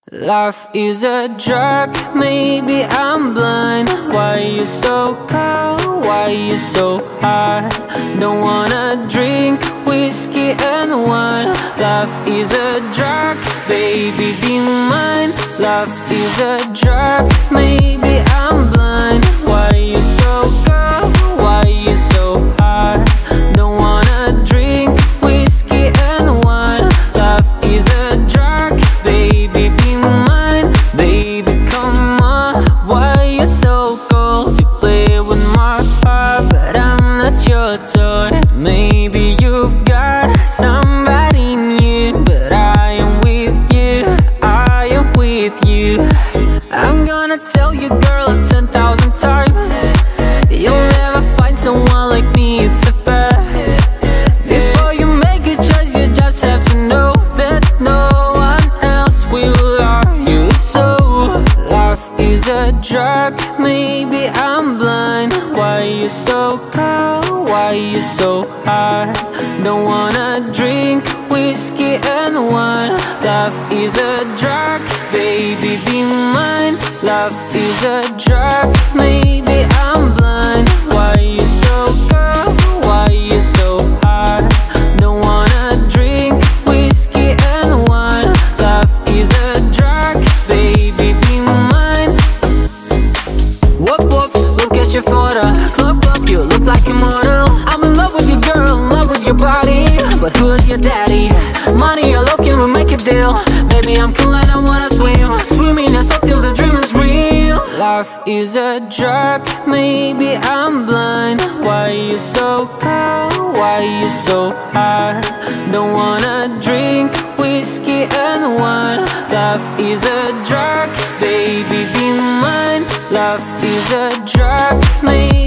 Life is a drug, maybe I'm blind. Why you so cold? Why you so hot? Don't wanna drink whiskey and wine. Life is a drug, baby be mine. Life is a drug, maybe I'm blind. Why you so cold? Why you so hot? Don't wanna drink whiskey and wine. Life is a drug, baby be mine. Baby come on, why you so cold? You play with my heart, but I'm not your toy. Maybe you've got somebody new, but I am with you, I am with you. I'm gonna tell you girl 10,000 times, you'll never find someone like me, it's a fact. Before you make a choice, you just have to know that no one else will love you so. Life is a drug, maybe I'm blind. Why you so cold? Why you so hot? Don't wanna drink whiskey and wine. Life is a drug, baby be mine. Life is a drug, maybe I'm blind. Why you so cold? Why you so hot? Don't wanna drink whiskey and wine. Life is a drug, baby be mine. Whoop whoop, look at your photo. Clock up, you look like a model. I'm in love with you girl, in love with your body. But who's your daddy? Money or love, can we make a deal? Baby I'm cool and I wanna swim. Swimming us up till the dream is real. Life is a drug, maybe I'm blind. Why you so cold? Why you so hot? Don't wanna drink whiskey and wine. Life is a drug, baby be mine. Life is a drug, maybe